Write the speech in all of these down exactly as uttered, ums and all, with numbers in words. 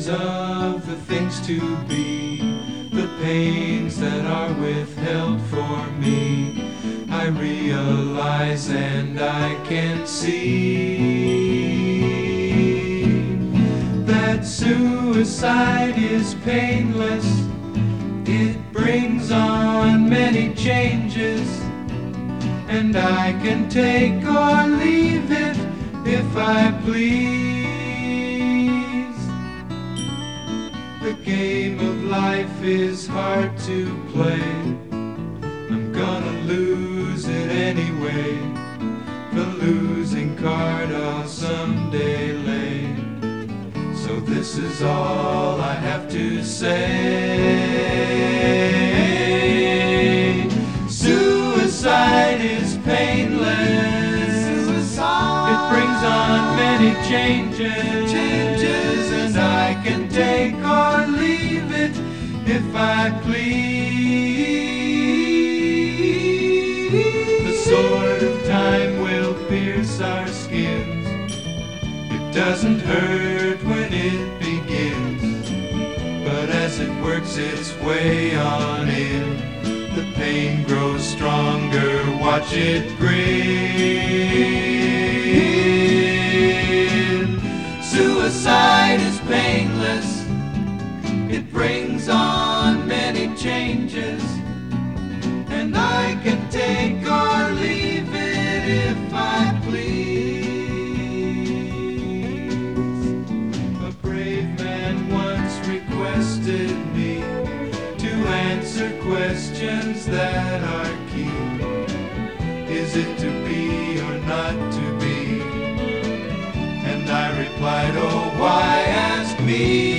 of the things to be, the pains that are withheld for me, I realize and I can see that suicide is painless. It brings on many changes, and I can take or leave it if I please. The game of life is hard to play. I'm gonna lose it anyway. The losing card I'll someday lay. So this is all I have to say. Suicide is painless. Suicide. It brings on many changes. Changes, and I can take or leave it if I please. The sword of time will pierce our skins. It doesn't hurt when it begins, but as it works its way on in, the pain grows stronger. Watch it grin. Suicide is painless. It brings on many changes, and I can take or leave it if I please. A brave man once requested me to answer questions that are key. Is it to be or not to be? And I replied, oh, why ask me?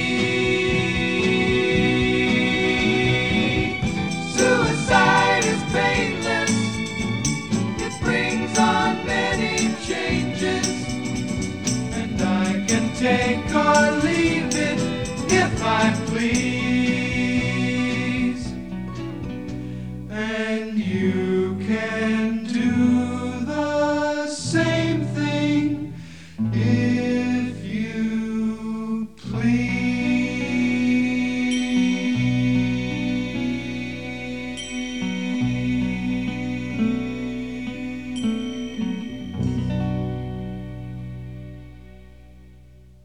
Suicide is painless. It brings on many changes, and I can take or leave it if I please.